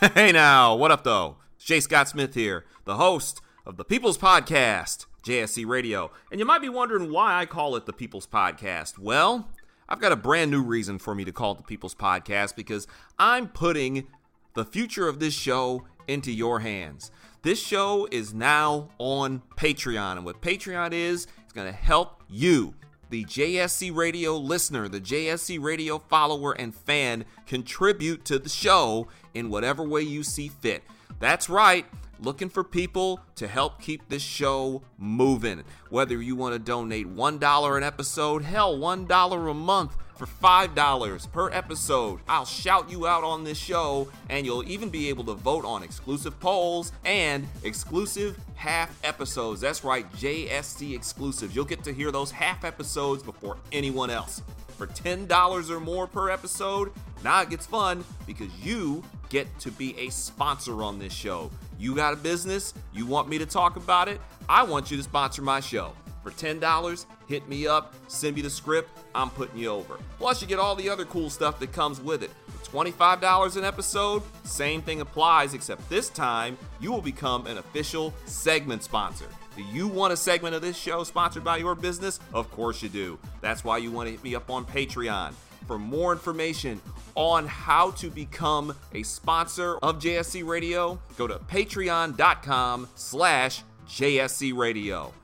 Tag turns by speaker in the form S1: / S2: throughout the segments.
S1: Hey now, what up though? It's J. Scott Smith here, the host of the People's Podcast, JSC Radio. And you might be wondering why I call it the People's Podcast. Well, I've got a brand new reason for me to call it the People's Podcast because I'm putting the future of this show into your hands. This show is now on Patreon, and what Patreon is, it's going to help you, the JSC Radio listener, the JSC Radio follower and fan, contribute to the show in whatever way you see fit. That's right, looking for people to help keep this show moving. Whether you want to donate $1 an episode, hell, $1 a month for $5 per episode. I'll shout you out on this show, and you'll even be able to vote on exclusive polls and exclusive half episodes. That's right, JSC exclusives. You'll get to hear those half episodes before anyone else. For $10 or more per episode, now it gets fun because you get to be a sponsor on this show. You got a business, you want me to talk about it, I want you to sponsor my show. For $10, hit me up, send me the script, I'm putting you over. Plus, you get all the other cool stuff that comes with it. For $25 an episode, same thing applies, except this time, you will become an official segment sponsor. Do you want a segment of this show sponsored by your business? Of course you do. That's why you want to hit me up on Patreon. For more information on how to become a sponsor of JSC Radio, go to patreon.com/JSC Radio.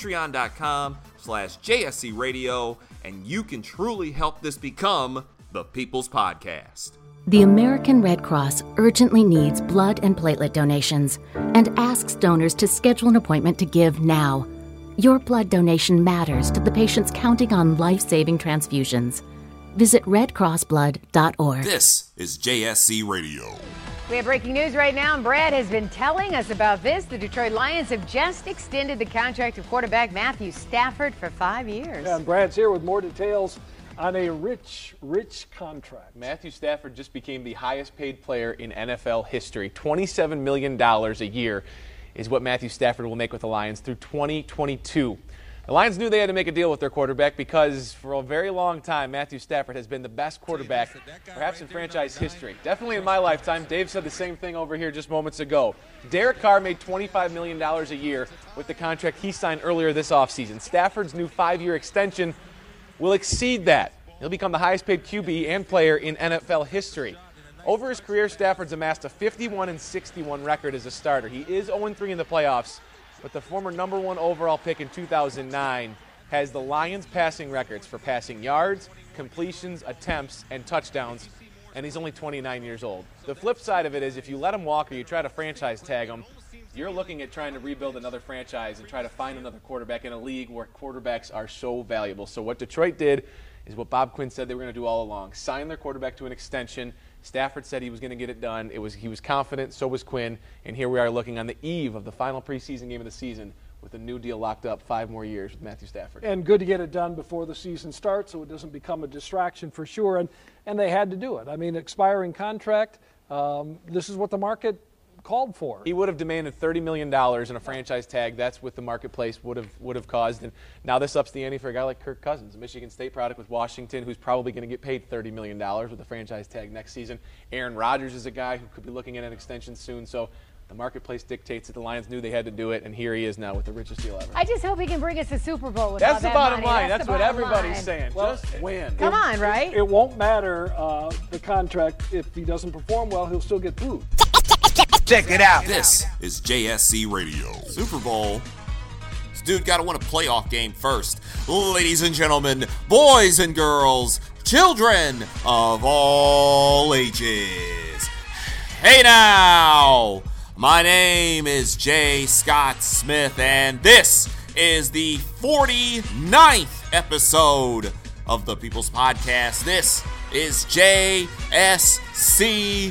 S1: Patreon.com/JSC Radio, and you can truly help this become the People's Podcast.
S2: The American Red Cross urgently needs blood and platelet donations and asks donors to schedule an appointment to give now. Your blood donation matters to the patients counting on life-saving transfusions. Visit redcrossblood.org.
S1: This is JSC Radio.
S3: We have breaking news right now, and Brad has been telling us about this. The Detroit Lions have just extended the contract of quarterback Matthew Stafford for 5 years.
S4: Yeah, and Brad's here with more details on a rich contract.
S5: Matthew Stafford just became the highest paid player in NFL history. $27 million a year is what Matthew Stafford will make with the Lions through 2022. The Lions knew they had to make a deal with their quarterback because for a very long time, Matthew Stafford has been the best quarterback, perhaps in franchise history. Definitely in my lifetime. Dave said the same thing over here just moments ago. Derek Carr made $25 million a year with the contract he signed earlier this offseason. Stafford's new 5-year extension will exceed that. He'll become the highest paid QB and player in NFL history. Over his career, Stafford's amassed a 51-61 record as a starter. He is 0-3 in the playoffs, but the former number 1 overall pick in 2009 has the Lions passing records for passing yards, completions, attempts, and touchdowns, and he's only 29 years old. The flip side of it is if you let him walk or you try to franchise tag him, you're looking at trying to rebuild another franchise and try to find another quarterback in a league where quarterbacks are so valuable. So what Detroit did is what Bob Quinn said they were going to do all along. Sign their quarterback to an extension. Stafford said he was going to get it done. He was confident, so was Quinn, and here we are looking on the eve of the final preseason game of the season with a new deal locked up 5 more years with Matthew Stafford.
S4: And good to get it done before the season starts so it doesn't become a distraction for sure, and they had to do it. I mean, expiring contract, this is what the market called for.
S5: He would have demanded $30 million in a franchise tag. That's what the marketplace would have caused. And now this ups the ante for a guy like Kirk Cousins, a Michigan State product with Washington, who's probably going to get paid $30 million with a franchise tag next season. Aaron Rodgers is a guy who could be looking at an extension soon. So the marketplace dictates that the Lions knew they had to do it, and here he is now with the richest deal ever.
S3: I just hope he can bring us a Super Bowl with
S5: That's
S3: all
S5: the
S3: that
S5: bottom
S3: money.
S5: line. That's
S3: the
S5: what
S3: bottom
S5: everybody's
S3: line.
S5: saying.
S4: Well,
S5: just win.
S3: Come on, right?
S4: It won't matter the contract. If he doesn't perform well, he'll still get booed.
S1: Check it out. This is JSC Radio. Super Bowl. This dude got to win a playoff game first. Ladies and gentlemen, boys and girls, children of all ages. Hey now! My name is J. Scott Smith, and this is the 49th episode of the People's Podcast. This is JSC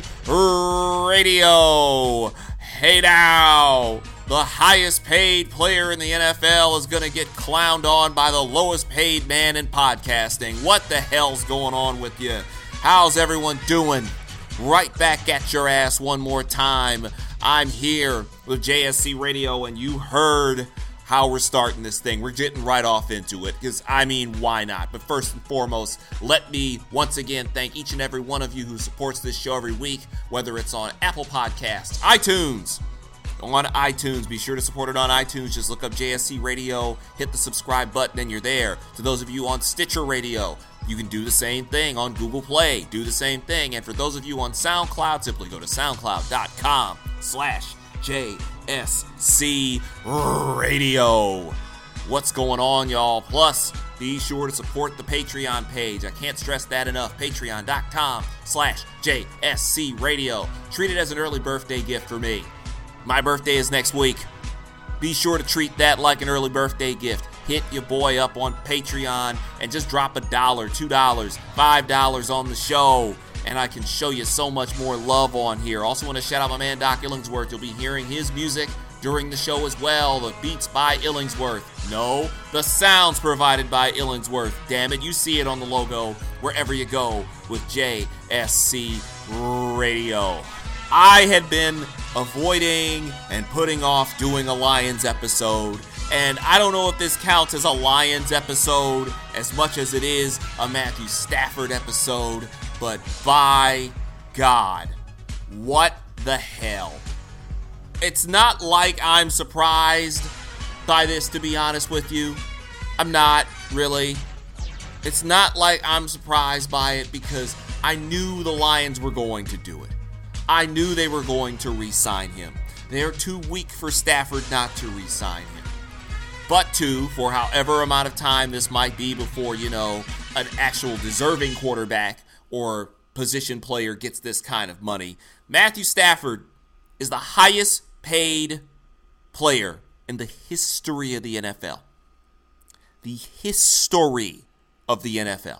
S1: Radio. Hey now, the highest paid player in the NFL is going to get clowned on by the lowest paid man in podcasting. What the hell's going on with you? How's everyone doing? Right back at your ass one more time. I'm here with JSC Radio, and you heard how we're starting this thing. We're getting right off into it because, why not? But first and foremost, let me once again thank each and every one of you who supports this show every week, whether it's on Apple Podcasts, iTunes. On iTunes, be sure to support it on iTunes. Just look up JSC Radio, hit the subscribe button, and you're there. To those of you on Stitcher Radio, you can do the same thing on Google Play. Do the same thing. And for those of you on SoundCloud, simply go to soundcloud.com/JSC Radio. What's going on, y'all? Plus, be sure to support the Patreon page. I can't stress that enough. Patreon.com/JSC Radio. Treat it as an early birthday gift for me. My birthday is next week. Be sure to treat that like an early birthday gift. Hit your boy up on Patreon and just drop $1, $2, $5 on the show. And I can show you so much more love on here. Also want to shout out my man Doc Illingsworth. You'll be hearing his music during the show as well. The beats by Illingsworth. No, the sounds provided by Illingsworth. Damn it, you see it on the logo wherever you go with JSC Radio. I had been avoiding and putting off doing a Lions episode, and I don't know if this counts as a Lions episode as much as it is a Matthew Stafford episode, but by God, what the hell? It's not like I'm surprised by this, to be honest with you. I'm not, really. It's not like I'm surprised by it because I knew the Lions were going to do it. I knew they were going to re-sign him. They're too weak for Stafford not to re-sign him. But for however amount of time this might be before, an actual deserving quarterback or position player gets this kind of money, Matthew Stafford is the highest paid player in the history of the NFL. The history of the NFL.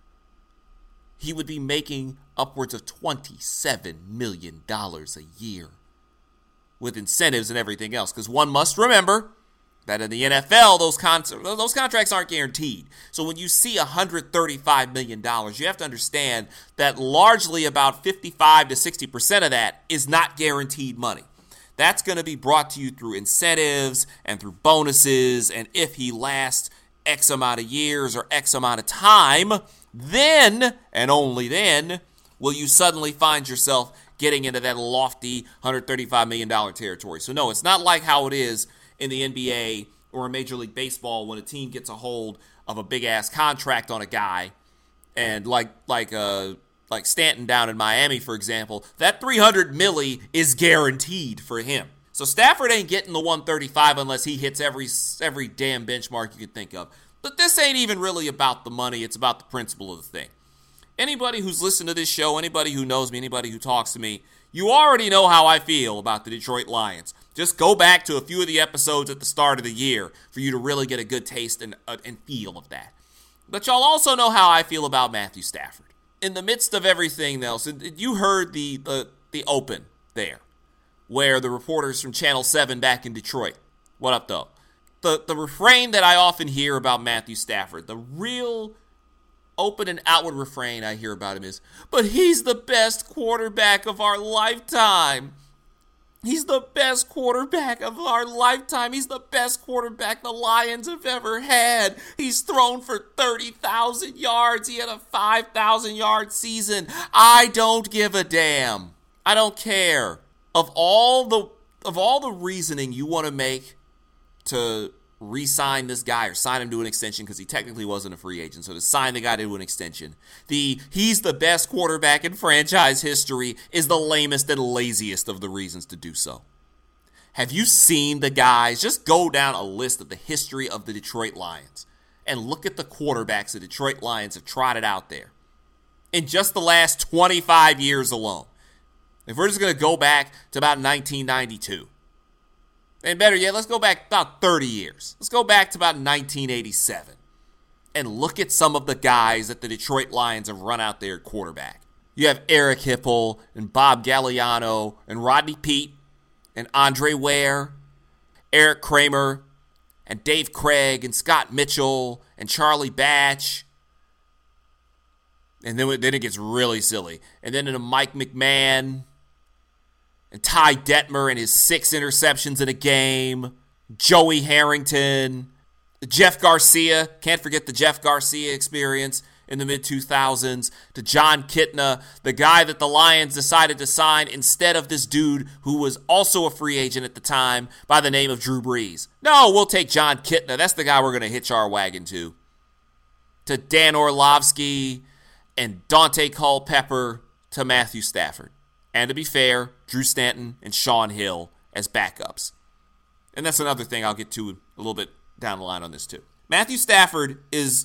S1: He would be making upwards of $27 million a year with incentives and everything else. Because one must remember that in the NFL, those contracts aren't guaranteed. So when you see $135 million, you have to understand that largely about 55 to 60% of that is not guaranteed money. That's going to be brought to you through incentives and through bonuses. And if he lasts X amount of years or X amount of time, then, and only then, will you suddenly find yourself getting into that lofty $135 million territory. So no, it's not like how it is in the NBA or in Major League Baseball when a team gets a hold of a big-ass contract on a guy, and like Stanton down in Miami, for example, that $300 million is guaranteed for him. So Stafford ain't getting the 135 unless he hits every damn benchmark you could think of. But this ain't even really about the money. It's about the principle of the thing. Anybody who's listened to this show, anybody who knows me, anybody who talks to me, you already know how I feel about the Detroit Lions. Just go back to a few of the episodes at the start of the year for you to really get a good taste and feel of that. But y'all also know how I feel about Matthew Stafford. In the midst of everything else, you heard the open there, where the reporters from Channel 7 back in Detroit. What up, though? The refrain that I often hear about Matthew Stafford, the real open and outward refrain I hear about him is, but he's the best quarterback of our lifetime. He's the best quarterback of our lifetime. He's the best quarterback the Lions have ever had. He's thrown for 30,000 yards. He had a 5,000-yard season. I don't give a damn. I don't care. Of all the reasoning you want to make to re-sign this guy or sign him to an extension, because he technically wasn't a free agent, so to sign the guy to an extension, he's the best quarterback in franchise history is the lamest and laziest of the reasons to do so. Have you seen the guys? Just go down a list of the history of the Detroit Lions and look at the quarterbacks the Detroit Lions have trotted out there in just the last 25 years alone. If we're just going to go back to about 1992, and better yet, let's go back about 30 years. Let's go back to about 1987 and look at some of the guys that the Detroit Lions have run out there at quarterback. You have Eric Hipple and Bob Galliano and Rodney Peete and Andre Ware, Eric Kramer and Dave Craig and Scott Mitchell and Charlie Batch. And then it gets really silly. And then into Mike McMahon and Ty Detmer and his 6 interceptions in a game. Joey Harrington, Jeff Garcia. Can't forget the Jeff Garcia experience in the mid-2000s, to Jon Kitna, the guy that the Lions decided to sign instead of this dude who was also a free agent at the time by the name of Drew Brees. No, we'll take Jon Kitna. That's the guy we're going to hitch our wagon to. To Dan Orlovsky and Dante Culpepper, to Matthew Stafford. And to be fair, Drew Stanton and Shaun Hill as backups. And that's another thing I'll get to a little bit down the line on this too. Matthew Stafford is,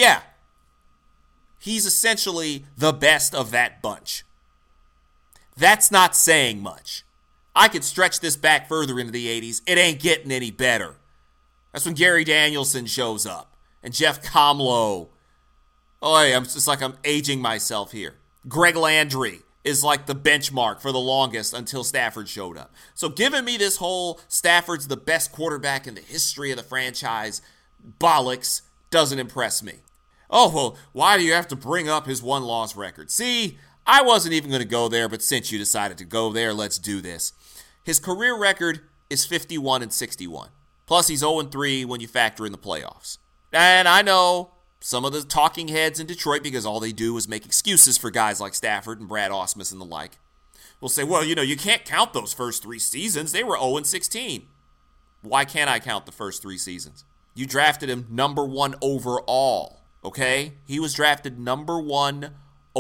S1: he's essentially the best of that bunch. That's not saying much. I could stretch this back further into the 80s. It ain't getting any better. That's when Gary Danielson shows up. And Jeff Comlow. I'm just like I'm aging myself here. Greg Landry is like the benchmark for the longest until Stafford showed up. So giving me this whole Stafford's the best quarterback in the history of the franchise bollocks doesn't impress me. Oh, well, why do you have to bring up his one-loss record? See, I wasn't even going to go there, but since you decided to go there, let's do this. His career record is 51-61. Plus, he's 0-3 when you factor in the playoffs. And I know some of the talking heads in Detroit, because all they do is make excuses for guys like Stafford and Brad Ausmus and the like, will say, well, you can't count those first 3 seasons. They were 0-16. Why can't I count the first 3 seasons? You drafted him number 1 overall. Okay? He was drafted number 1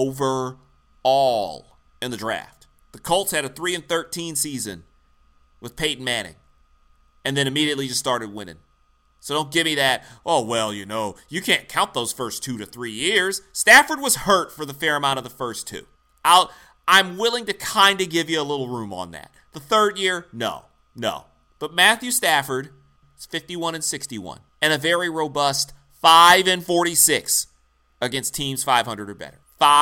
S1: overall in the draft. The Colts had a 3-13 season with Peyton Manning and then immediately just started winning. So don't give me that, you can't count those first 2 to 3 years. Stafford was hurt for the fair amount of the first 2. I'm willing to kind of give you a little room on that. The third year, no. But Matthew Stafford is 51-61 and a very robust 5-46 against teams 500 or better.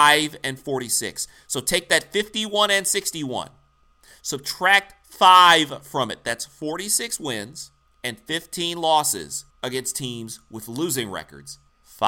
S1: 5-46. So take that 51-61. Subtract 5 from it. That's 46 wins and 15 losses against teams with losing records.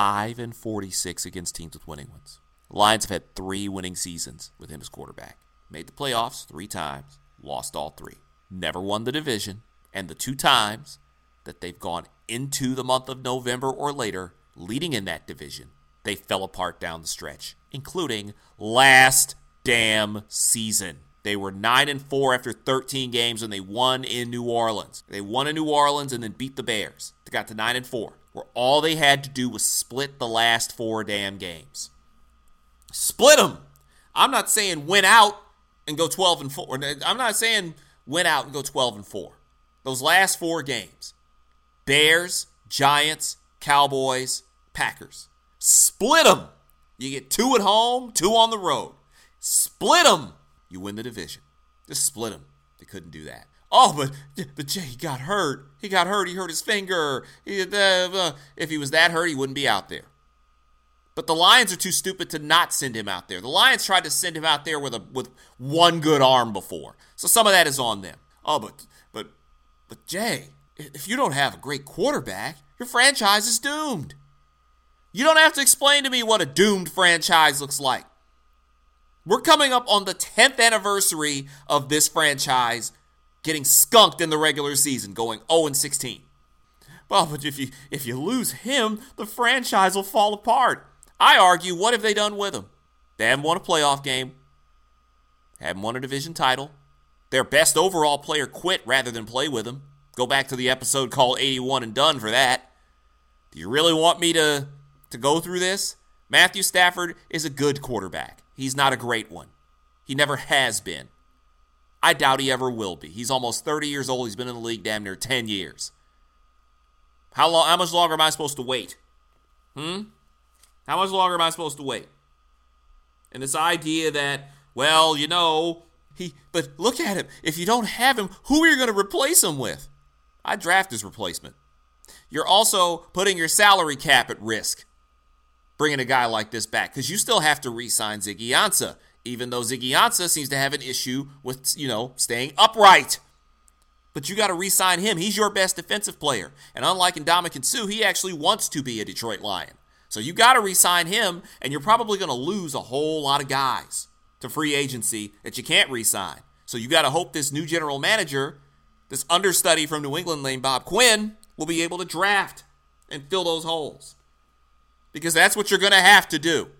S1: 5-46 against teams with winning ones. The Lions have had 3 winning seasons with him as quarterback. Made the playoffs 3 times, lost all 3. Never won the division, and the 2 times that they've gone into the month of November or later, leading in that division, they fell apart down the stretch, including last damn season. They were 9-4 after 13 games when they won in New Orleans. They won in New Orleans and then beat the Bears. They got to 9-4, where all they had to do was split the last 4 damn games. Split them! I'm not saying win out and go 12-4. I'm not saying win out and go 12-4. Those last 4 games. Bears, Giants, Cowboys, Packers. Split them. You get 2 at home, 2 on the road. Split them. You win the division. Just split them. They couldn't do that. Oh, but Jay, he got hurt. He hurt his finger. If he was that hurt, he wouldn't be out there. But the Lions are too stupid to not send him out there. The Lions tried to send him out there with one good arm before. So some of that is on them. Oh, but Jay, if you don't have a great quarterback, your franchise is doomed. You don't have to explain to me what a doomed franchise looks like. We're coming up on the 10th anniversary of this franchise getting skunked in the regular season, going 0-16. Well, but if you lose him, the franchise will fall apart. I argue, what have they done with him? They haven't won a playoff game. Haven't won a division title. Their best overall player quit rather than play with him. Go back to the episode called 81 and Done for that. Do you really want me to go through this? Matthew Stafford is a good quarterback. He's not a great one. He never has been. I doubt he ever will be. He's almost 30 years old. He's been in the league damn near 10 years. How much longer am I supposed to wait? How much longer am I supposed to wait? And this idea that, but look at him. If you don't have him, who are you going to replace him with? I'd draft his replacement. You're also putting your salary cap at risk, bringing a guy like this back, because you still have to re-sign Ziggy Ansah, even though Ziggy Ansah seems to have an issue with, staying upright. But you got to re-sign him. He's your best defensive player. And unlike Ndamukong Suh, he actually wants to be a Detroit Lion. So you got to re-sign him, and you're probably going to lose a whole lot of guys to free agency that you can't re-sign. So you got to hope this new general manager this understudy from New England named Bob Quinn will be able to draft and fill those holes. Because that's what you're going to have to do.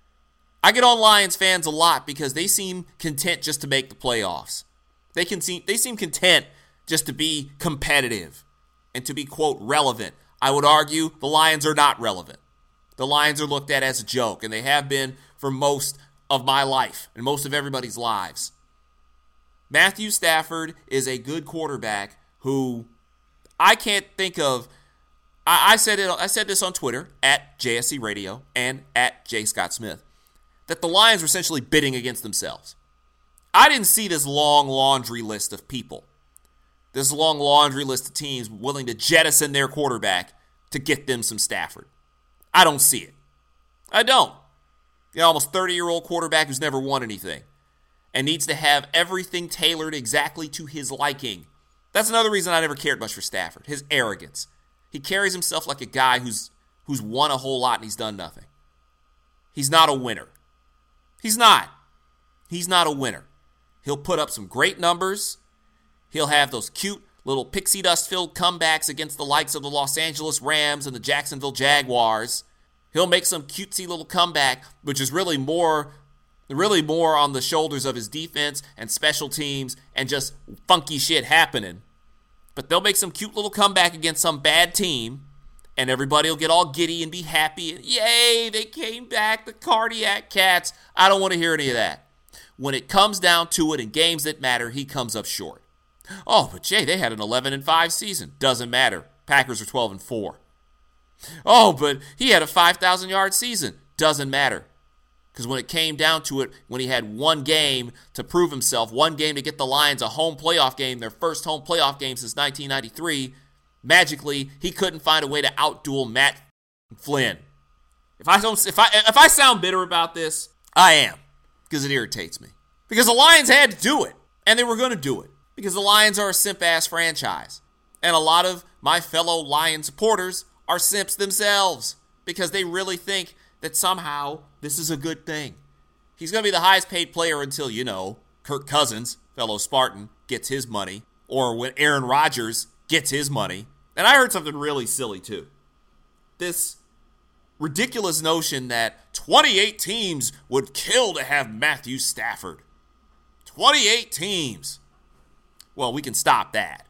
S1: I get on Lions fans a lot because they seem content just to make the playoffs. They seem content just to be competitive and to be, quote, relevant. I would argue the Lions are not relevant. The Lions are looked at as a joke, and they have been for most of my life and most of everybody's lives. Matthew Stafford is a good quarterback who I can't think of. I said this on Twitter, at JSC Radio and at J. Scott Smith, that the Lions were essentially bidding against themselves. I didn't see this long laundry list of people, this long laundry list of teams willing to jettison their quarterback to get them some Stafford. I don't see it. I don't. Almost 30-year-old quarterback who's never won anything and needs to have everything tailored exactly to his liking. That's another reason I never cared much for Stafford, his arrogance. He carries himself like a guy who's won a whole lot and he's done nothing. He's not a winner. He's not. He's not a winner. He'll put up some great numbers. He'll have those cute little pixie dust-filled comebacks against the likes of the Los Angeles Rams and the Jacksonville Jaguars. He'll make some cutesy little comeback, which is really more on the shoulders of his defense and special teams and just funky shit happening. But they'll make some cute little comeback against some bad team, and everybody will get all giddy and be happy. And, yay, they came back, the Cardiac Cats. I don't want to hear any of that. When it comes down to it in games that matter, he comes up short. Oh, but Jay, they had an 11-5 season. Doesn't matter. Packers are 12-4. Oh, but he had a 5,000-yard season. Doesn't matter. Because when it came down to it, when he had one game to prove himself, one game to get the Lions a home playoff game, their first home playoff game since 1993, magically, he couldn't find a way to outduel Matt Flynn. If I sound bitter about this, I am. Because it irritates me. Because the Lions had to do it. And they were going to do it. Because the Lions are a simp-ass franchise. And a lot of my fellow Lion supporters are simps themselves. Because they really think that somehow this is a good thing. He's going to be the highest paid player until, Kirk Cousins, fellow Spartan, gets his money. Or when Aaron Rodgers gets his money. And I heard something really silly too. This ridiculous notion that 28 teams would kill to have Matthew Stafford. 28 teams. Well, we can stop that.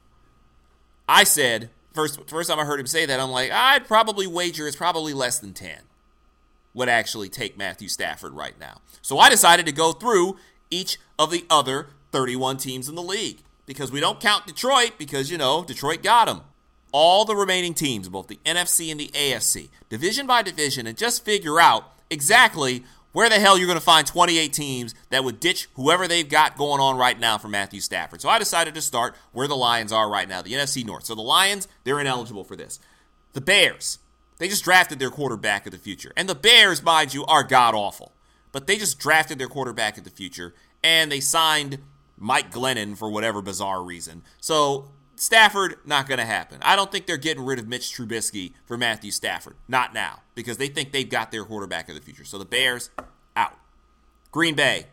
S1: I said, first time I heard him say that, I'm like, I'd probably wager it's probably less than 10 would actually take Matthew Stafford right now. So I decided to go through each of the other 31 teams in the league. Because we don't count Detroit because, Detroit got him. All the remaining teams, both the NFC and the AFC, division by division, and just figure out exactly where the hell you're going to find 28 teams that would ditch whoever they've got going on right now for Matthew Stafford. So I decided to start where the Lions are right now, the NFC North. So the Lions, they're ineligible for this. The Bears, they just drafted their quarterback of the future. And the Bears, mind you, are god-awful. But they just drafted their quarterback of the future, and they signed Mike Glennon for whatever bizarre reason. So Stafford, not going to happen. I don't think they're getting rid of Mitch Trubisky for Matthew Stafford. Not now, because they think they've got their quarterback of the future. So the Bears, out. Green Bay,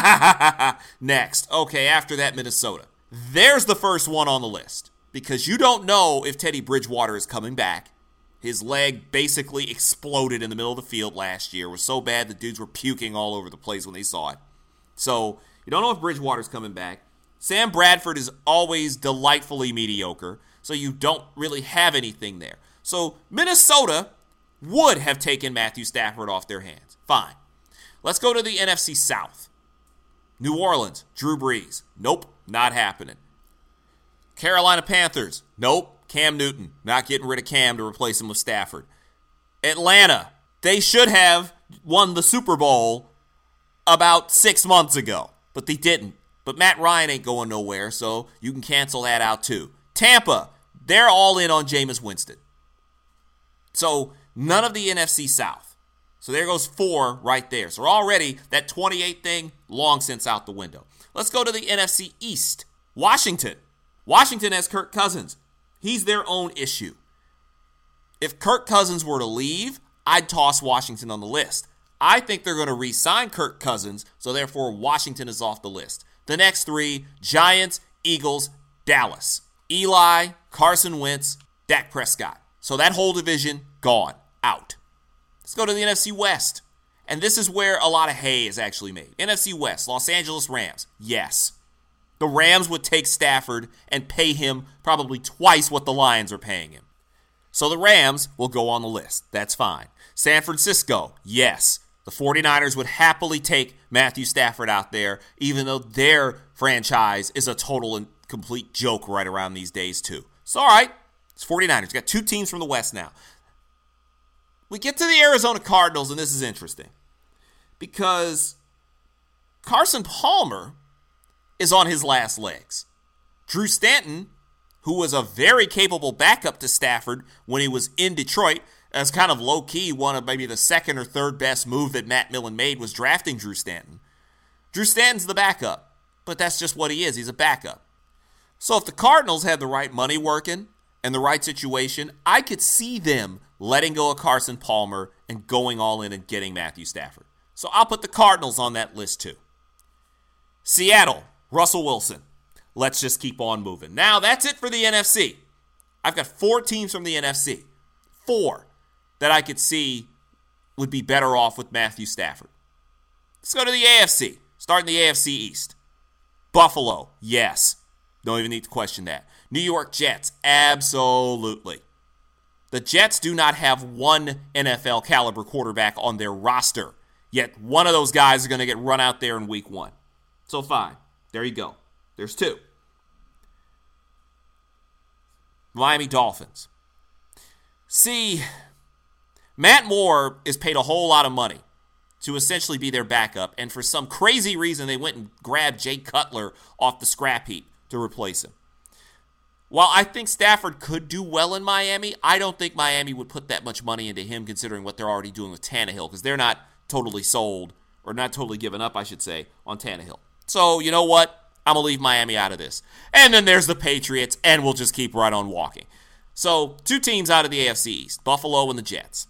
S1: next. Okay, after that, Minnesota. There's the first one on the list, because you don't know if Teddy Bridgewater is coming back. His leg basically exploded in the middle of the field last year. It was so bad the dudes were puking all over the place when they saw it. So you don't know if Bridgewater's coming back. Sam Bradford is always delightfully mediocre, so you don't really have anything there. So Minnesota would have taken Matthew Stafford off their hands. Fine. Let's go to the NFC South. New Orleans, Drew Brees. Nope, not happening. Carolina Panthers. Nope, Cam Newton. Not getting rid of Cam to replace him with Stafford. Atlanta. They should have won the Super Bowl about 6 months ago, but they didn't. But Matt Ryan ain't going nowhere, so you can cancel that out too. Tampa, they're all in on Jameis Winston. So none of the NFC South. So there goes 4 right there. So already that 28 thing, long since out the window. Let's go to the NFC East. Washington. Washington has Kirk Cousins. He's their own issue. If Kirk Cousins were to leave, I'd toss Washington on the list. I think they're going to re-sign Kirk Cousins, so therefore Washington is off the list. The next 3, Giants, Eagles, Dallas, Eli, Carson Wentz, Dak Prescott. So that whole division, gone, out. Let's go to the NFC West. And this is where a lot of hay is actually made. NFC West, Los Angeles Rams, yes. The Rams would take Stafford and pay him probably twice what the Lions are paying him. So the Rams will go on the list. That's fine. San Francisco, yes. The 49ers would happily take Matthew Stafford out there, even though their franchise is a total and complete joke right around these days too. So all right, it's 49ers. You got two teams from the West now. We get to the Arizona Cardinals, and this is interesting because Carson Palmer is on his last legs. Drew Stanton, who was a very capable backup to Stafford when he was in Detroit, as kind of low-key one of maybe the second or third best move that Matt Millen made was drafting Drew Stanton. Drew Stanton's the backup, but that's just what he is. He's a backup. So if the Cardinals had the right money working and the right situation, I could see them letting go of Carson Palmer and going all in and getting Matthew Stafford. So I'll put the Cardinals on that list too. Seattle, Russell Wilson. Let's just keep on moving. Now that's it for the NFC. I've got 4 teams from the NFC. 4 that I could see would be better off with Matthew Stafford. Let's go to the AFC. Starting the AFC East. Buffalo, yes. Don't even need to question that. New York Jets, absolutely. The Jets do not have one NFL caliber quarterback on their roster, yet one of those guys is going to get run out there in week 1. So fine. There you go. There's 2. Miami Dolphins. See, Matt Moore is paid a whole lot of money to essentially be their backup, and for some crazy reason, they went and grabbed Jay Cutler off the scrap heap to replace him. While I think Stafford could do well in Miami, I don't think Miami would put that much money into him considering what they're already doing with Tannehill, because they're not totally sold, or not totally given up, I should say, on Tannehill. So, you know what? I'm going to leave Miami out of this. And then there's the Patriots, and we'll just keep right on walking. So, 2 teams out of the AFC East, Buffalo and the Jets.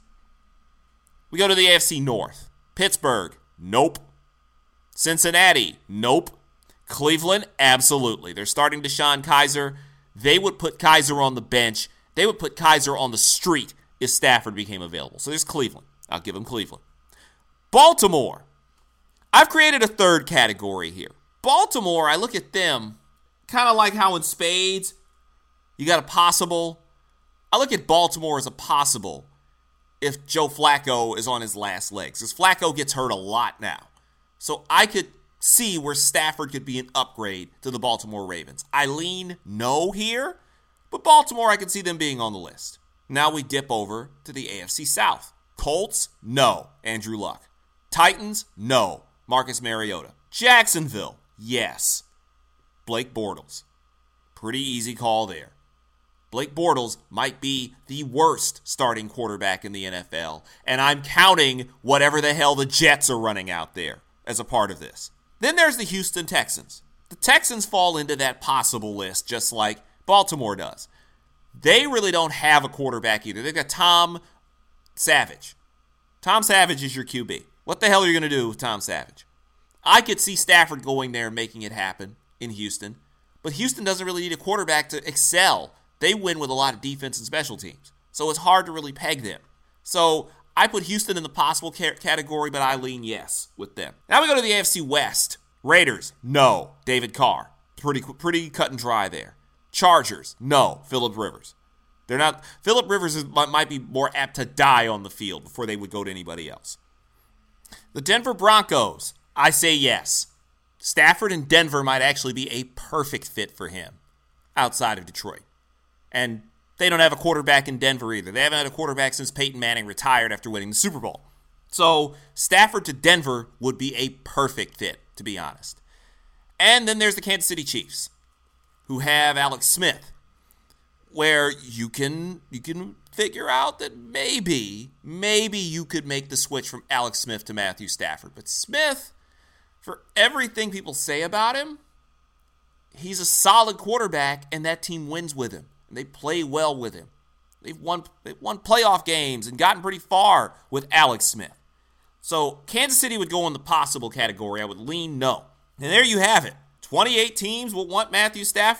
S1: We go to the AFC North. Pittsburgh, nope. Cincinnati, nope. Cleveland, absolutely. They're starting Deshaun Kaiser. They would put Kaiser on the bench. They would put Kaiser on the street if Stafford became available. So there's Cleveland. I'll give them Cleveland. Baltimore. I've created a third category here. Baltimore, I look at them kind of like how in spades you got a possible. I look at Baltimore as a possible if Joe Flacco is on his last legs. Because Flacco gets hurt a lot now. So I could see where Stafford could be an upgrade to the Baltimore Ravens. I lean no here, but Baltimore, I could see them being on the list. Now we dip over to the AFC South. Colts, no. Andrew Luck. Titans, no. Marcus Mariota. Jacksonville, yes. Blake Bortles. Pretty easy call there. Blake Bortles might be the worst starting quarterback in the NFL, and I'm counting whatever the hell the Jets are running out there as a part of this. Then there's the Houston Texans. The Texans fall into that possible list just like Baltimore does. They really don't have a quarterback either. They've got Tom Savage. Tom Savage is your QB. What the hell are you going to do with Tom Savage? I could see Stafford going there and making it happen in Houston, but Houston doesn't really need a quarterback to excel. They win with a lot of defense and special teams, so it's hard to really peg them. So I put Houston in the possible category, but I lean yes with them. Now we go to the AFC West. Raiders, no. David Carr. Pretty cut and dry there. Chargers, no. Phillip Rivers. They're not. Phillip Rivers might be more apt to die on the field before they would go to anybody else. The Denver Broncos, I say yes. Stafford in Denver might actually be a perfect fit for him outside of Detroit. And they don't have a quarterback in Denver either. They haven't had a quarterback since Peyton Manning retired after winning the Super Bowl. So Stafford to Denver would be a perfect fit, to be honest. And then there's the Kansas City Chiefs, who have Alex Smith, where you can figure out that maybe you could make the switch from Alex Smith to Matthew Stafford. But Smith, for everything people say about him, he's a solid quarterback, and that team wins with him. And they play well with him. They've won playoff games and gotten pretty far with Alex Smith. So Kansas City would go in the possible category. I would lean no. And there you have it. 28 teams will want Matthew Stafford,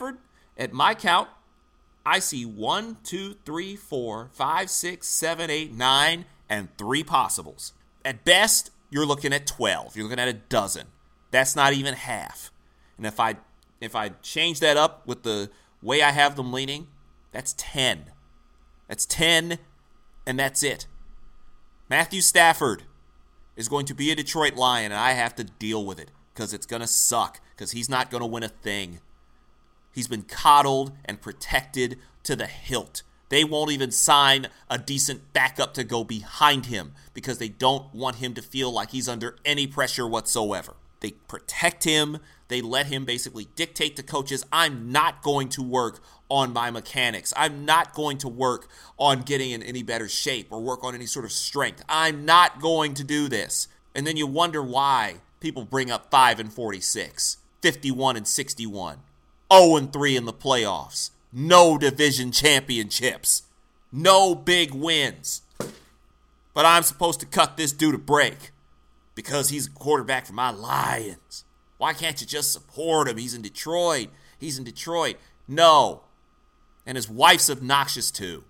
S1: At my count, I see 1, 2, 3, 4, 5, 6, 7, 8, 9, and 3 possibles. At best, you're looking at 12. You're looking at a dozen. That's not even half. And if I change that up with the way I have them leaning, that's 10. That's 10, and that's it. Matthew Stafford is going to be a Detroit Lion, and I have to deal with it because it's going to suck because he's not going to win a thing. He's been coddled and protected to the hilt. They won't even sign a decent backup to go behind him because they don't want him to feel like he's under any pressure whatsoever. They protect him. They let him basically dictate to coaches, I'm not going to work on my mechanics. I'm not going to work on getting in any better shape or work on any sort of strength. I'm not going to do this. And then you wonder why people bring up 5-46, 51-61, 0-3 in the playoffs, no division championships, no big wins. But I'm supposed to cut this dude a break because he's a quarterback for my Lions. Why can't you just support him? He's in Detroit. He's in Detroit. No. And his wife's obnoxious too.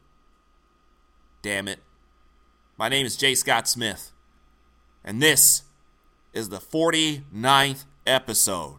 S1: Damn it. My name is J. Scott Smith. And this is the 49th episode.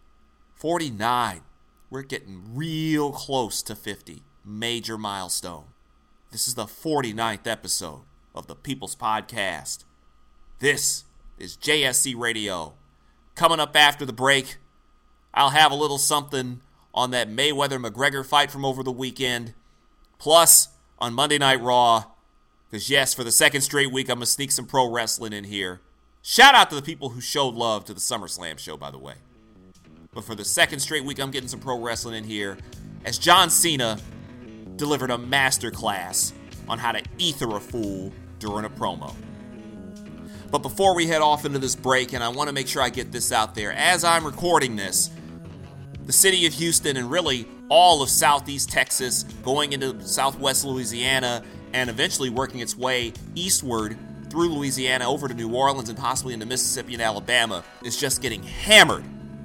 S1: 49. We're getting real close to 50. Major milestone. This is the 49th episode of the People's Podcast. This is JSC Radio. Coming up after the break, I'll have a little something on that Mayweather-McGregor fight from over the weekend. Plus, on Monday Night Raw, because yes, for the second straight week, I'm going to sneak some pro wrestling in here. Shout out to the people who showed love to the SummerSlam show, by the way. But for the second straight week, I'm getting some pro wrestling in here as John Cena delivered a masterclass on how to ether a fool during a promo. But before we head off into this break, and I want to make sure I get this out there, as I'm recording this, the city of Houston and really all of southeast Texas, going into southwest Louisiana, and eventually working its way eastward through Louisiana over to New Orleans and possibly into Mississippi and Alabama, is just getting hammered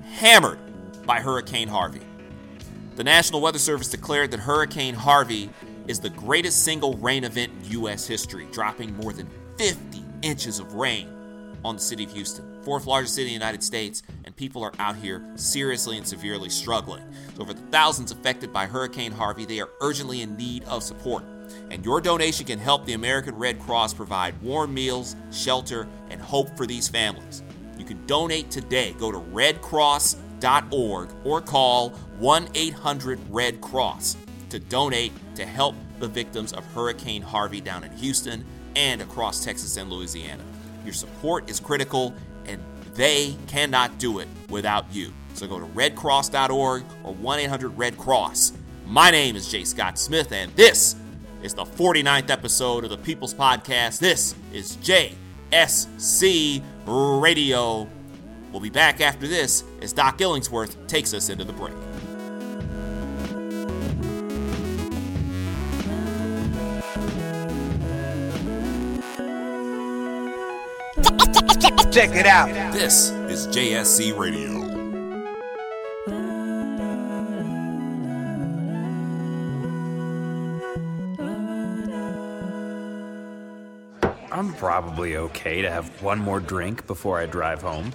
S1: by Hurricane Harvey. The National Weather Service declared that Hurricane Harvey is the greatest single rain event in U.S. history, dropping more than 50 inches of rain on the city of Houston, fourth largest city in the United States, and people are out here seriously and severely struggling. So for the thousands affected by Hurricane Harvey, they are urgently in need of support. And your donation can help the American Red Cross provide warm meals, shelter, and hope for these families. You can donate today. Go to redcross.org or call 1-800-RED-CROSS to donate to help the victims of Hurricane Harvey down in Houston and across Texas and Louisiana. Your support is critical, and they cannot do it without you. So go to redcross.org or 1-800-RED-CROSS. My name is J. Scott Smith, and this is the 49th episode of the People's Podcast. This is JSC Radio. We'll be back after this as Doc Illingsworth takes us into the break.
S6: Check it out.
S1: This is JSC Radio.
S6: I'm probably okay to have one more drink before I drive home.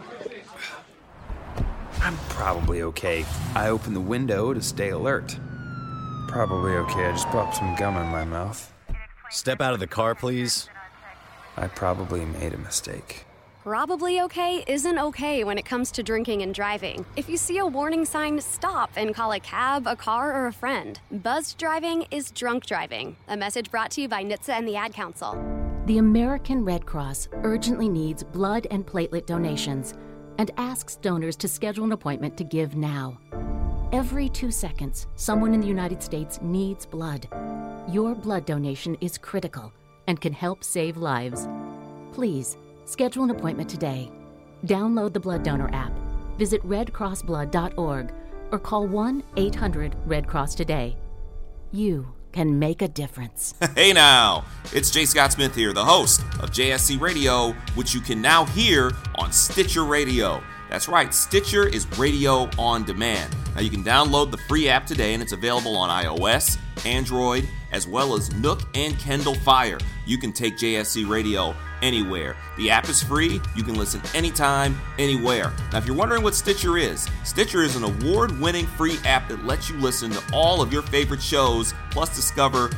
S6: I'm probably okay. I open the window to stay alert. Probably okay. I just popped some gum in my mouth.
S7: Step out of the car, please.
S6: I probably made a mistake.
S8: Probably okay isn't okay when it comes to drinking and driving. If you see a warning sign, stop and call a cab, a car, or a friend. Buzzed driving is drunk driving. A message brought to you by NHTSA and the Ad Council.
S2: The American Red Cross urgently needs blood and platelet donations and asks donors to schedule an appointment to give now. Every 2 seconds, someone in the United States needs blood. Your blood donation is critical and can help save lives. Please, schedule an appointment today. Download the Blood Donor app, visit redcrossblood.org, or call 1-800-RED-CROSS today. You can make a difference.
S1: Hey now, it's J. Scott Smith here, the host of JSC Radio, which you can now hear on Stitcher Radio. That's right, Stitcher is radio on demand. Now you can download the free app today, and it's available on iOS, Android, as well as Nook and Kindle Fire. You can take JSC Radio anywhere. The app is free. You can listen anytime, anywhere. Now, if you're wondering what Stitcher is an award-winning free app that lets you listen to all of your favorite shows, plus discover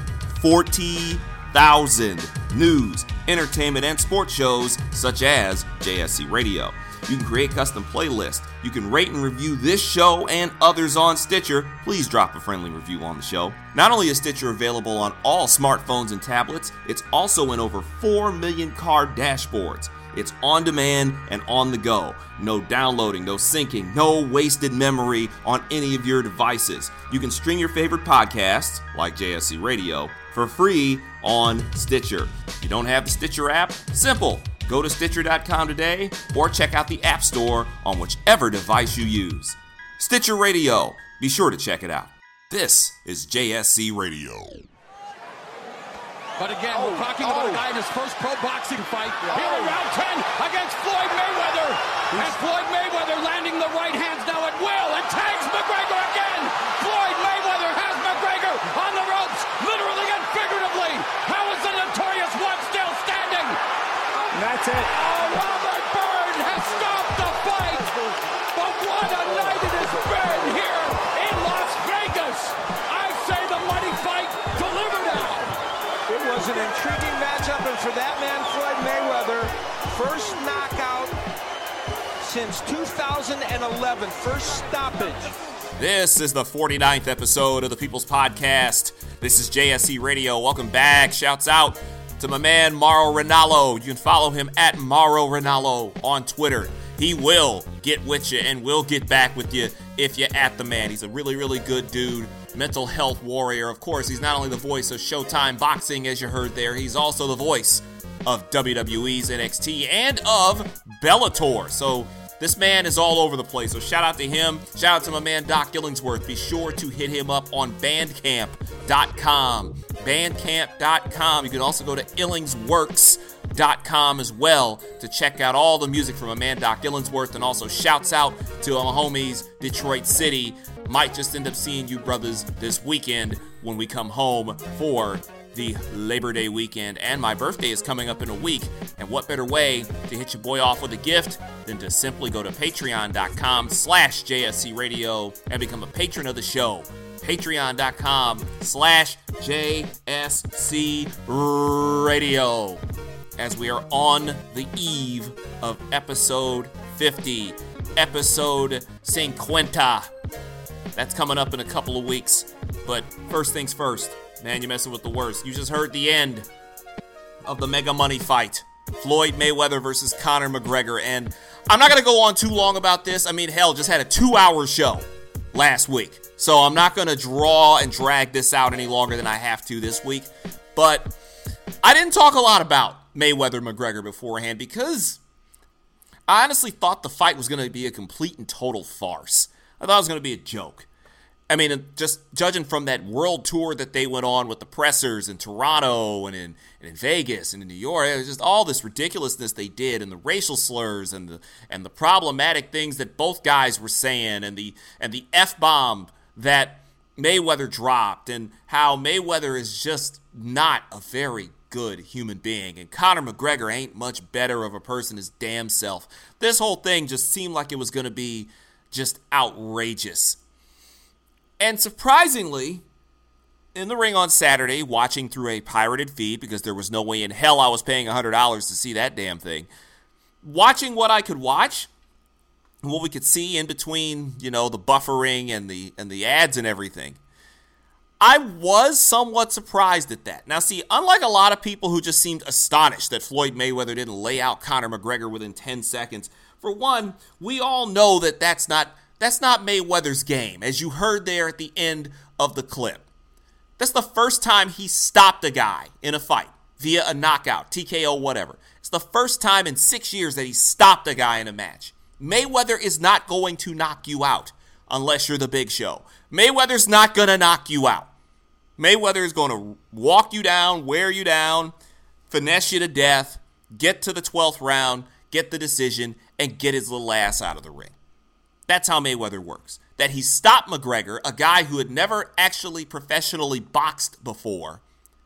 S1: 40,000 news, entertainment, and sports shows such as JSC Radio. You can create custom playlists. You can rate and review this show and others on Stitcher. Please drop a friendly review on the show. Not only is Stitcher available on all smartphones and tablets, it's also in over 4 million car dashboards. It's on demand and on the go. No downloading, no syncing, no wasted memory on any of your devices. You can stream your favorite podcasts, like JSC Radio, for free on Stitcher. If you don't have the Stitcher app, simple. Go to Stitcher.com today or check out the App Store on whichever device you use. Stitcher Radio. Be sure to check it out. This is JSC Radio.
S9: But again, we're talking about a guy in his first pro boxing fight. Here in round 10 against Floyd Mayweather. And Floyd Mayweather landing the right hands now at will and tags McGregor again. Floyd Mayweather has McGregor on the ropes, literally and figuratively. How is the notorious one still standing?
S10: That's it.
S9: Oh, Robert Byrne has stopped the fight. But what a night it has been here in Las Vegas. I say the money fight delivered out.
S10: It was an intriguing matchup, and for that man, Floyd Mayweather, first knockout since 2011, first stoppage.
S1: This is the 49th episode of the People's Podcast. This is JSC Radio. Welcome back. Shouts out to my man, Mauro Ranallo. You can follow him at Mauro Ranallo on Twitter. He will get with you and will get back with you if you're at the man. He's a really, really good dude. Mental health warrior. Of course, he's not only the voice of Showtime Boxing, as you heard there, he's also the voice of WWE's NXT and of Bellator. So this man is all over the place. So shout out to him. Shout out to my man, Doc Illingsworth. Be sure to hit him up on Bandcamp.com. Bandcamp.com. You can also go to illingsworks.com as well to check out all the music from my man, Doc Illingsworth. And also shouts out to my homies, Detroit City. Might just end up seeing you brothers this weekend when we come home for the Labor Day weekend, and my birthday is coming up in a week, and what better way to hit your boy off with a gift than to simply go to patreon.com/JSC Radio and become a patron of the show. Patreon.com/JSC Radio. As we are on the eve of episode 50, episode 50. That's coming up in a couple of weeks, but first things first. Man, you're messing with the worst. You just heard the end of the Mega Money fight. Floyd Mayweather versus Conor McGregor. And I'm not going to go on too long about this. I mean, hell, just had a 2-hour show last week. So I'm not going to draw and drag this out any longer than I have to this week. But I didn't talk a lot about Mayweather-McGregor beforehand because I honestly thought the fight was going to be a complete and total farce. I thought it was going to be a joke. I mean, just judging from that world tour that they went on with the pressers in Toronto and in Vegas and in New York, it was just all this ridiculousness they did, and the racial slurs and the problematic things that both guys were saying, and the F-bomb that Mayweather dropped, and how Mayweather is just not a very good human being, and Conor McGregor ain't much better of a person his damn self. This whole thing just seemed like it was going to be just outrageous. And surprisingly, in the ring on Saturday, watching through a pirated feed, because there was no way in hell I was paying $100 to see that damn thing, watching what I could watch, what we could see in between, the buffering and the ads and everything, I was somewhat surprised at that. Now, see, unlike a lot of people who just seemed astonished that Floyd Mayweather didn't lay out Conor McGregor within 10 seconds, for one, we all know that that's not Mayweather's game, as you heard there at the end of the clip. That's the first time he stopped a guy in a fight via a knockout, TKO, whatever. It's the first time in 6 years that he stopped a guy in a match. Mayweather is not going to knock you out unless you're the Big Show. Mayweather's not going to knock you out. Mayweather is going to walk you down, wear you down, finesse you to death, get to the 12th round, get the decision, and get his little ass out of the ring. That's how Mayweather works. That he stopped McGregor, a guy who had never actually professionally boxed before,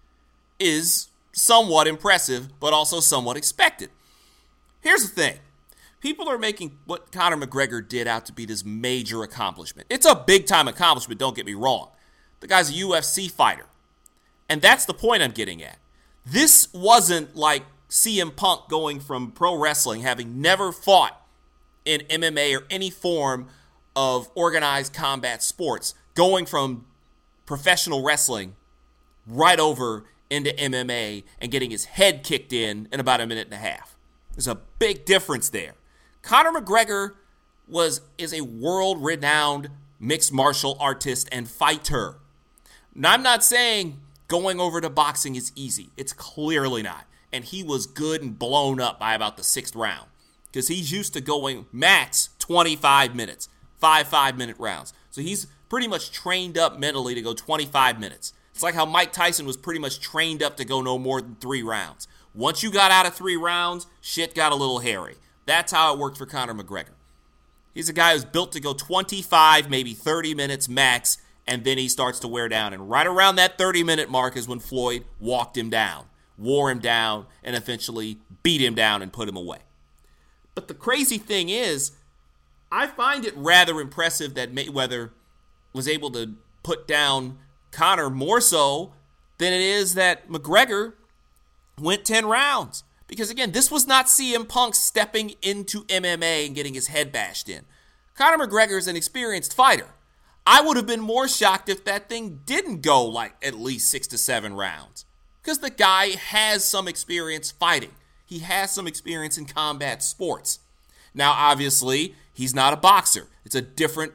S1: is somewhat impressive, but also somewhat expected. Here's the thing. People are making what Conor McGregor did out to be this major accomplishment. It's a big-time accomplishment, don't get me wrong. The guy's a UFC fighter. And that's the point I'm getting at. This wasn't like CM Punk going from pro wrestling, having never fought in MMA or any form of organized combat sports, going from professional wrestling right over into MMA and getting his head kicked in about a minute and a half. There's a big difference there. Conor McGregor is a world-renowned mixed martial artist and fighter. Now, I'm not saying going over to boxing is easy. It's clearly not. And he was good and blown up by about the 6th round because he's used to going max 25 minutes, 5-5-minute rounds. So he's pretty much trained up mentally to go 25 minutes. It's like how Mike Tyson was pretty much trained up to go no more than 3 rounds. Once you got out of 3 rounds, shit got a little hairy. That's how it worked for Conor McGregor. He's a guy who's built to go 25, maybe 30 minutes max, and then he starts to wear down. And right around that 30-minute mark is when Floyd walked him down, wore him down, and eventually beat him down and put him away. But the crazy thing is, I find it rather impressive that Mayweather was able to put down Conor more so than it is that McGregor went 10 rounds. Because again, this was not CM Punk stepping into MMA and getting his head bashed in. Conor McGregor is an experienced fighter. I would have been more shocked if that thing didn't go like at least 6 to 7 rounds. Because the guy has some experience fighting. He has some experience in combat sports. Now, obviously, he's not a boxer. It's a different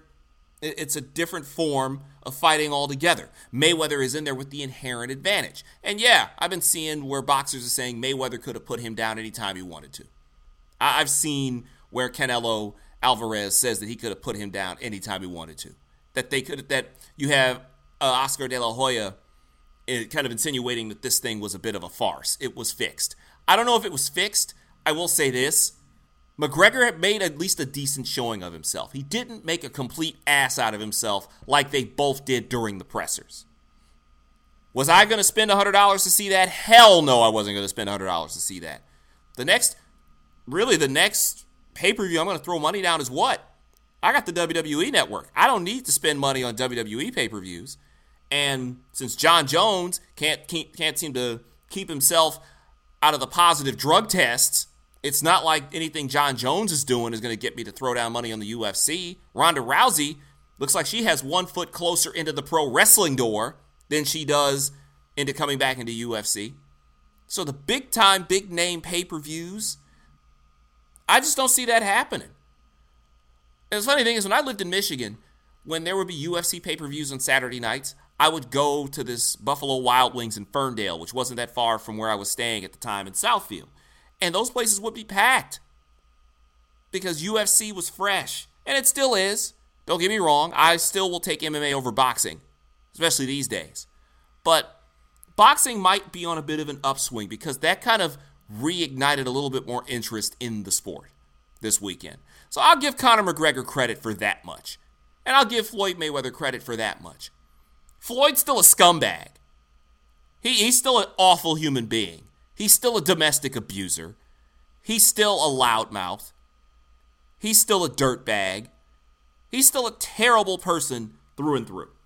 S1: form of fighting altogether. Mayweather is in there with the inherent advantage. And yeah, I've been seeing where boxers are saying Mayweather could have put him down anytime he wanted to. I've seen where Canelo Alvarez says that he could have put him down anytime he wanted to. That you have Oscar De La Hoya kind of insinuating that this thing was a bit of a farce. It was fixed. I don't know if it was fixed. I will say this. McGregor had made at least a decent showing of himself. He didn't make a complete ass out of himself like they both did during the pressers. Was I going to spend $100 to see that? Hell no, I wasn't going to spend $100 to see that. The next pay-per-view I'm going to throw money down is what? I got the WWE Network. I don't need to spend money on WWE pay-per-views. And since John Jones can't seem to keep himself out of the positive drug tests, it's not like anything John Jones is doing is going to get me to throw down money on the UFC. Ronda Rousey looks like she has 1 foot closer into the pro wrestling door than she does into coming back into UFC. So the big-time, big-name pay-per-views, I just don't see that happening. And the funny thing is, when I lived in Michigan, when there would be UFC pay-per-views on Saturday nights, I would go to this Buffalo Wild Wings in Ferndale, which wasn't that far from where I was staying at the time in Southfield. And those places would be packed because UFC was fresh. And it still is. Don't get me wrong. I still will take MMA over boxing, especially these days. But boxing might be on a bit of an upswing because that kind of reignited a little bit more interest in the sport this weekend. So I'll give Conor McGregor credit for that much. And I'll give Floyd Mayweather credit for that much. Floyd's still a scumbag. He's still an awful human being. He's still a domestic abuser. He's still a loudmouth. He's still a dirtbag. He's still a terrible person through and through.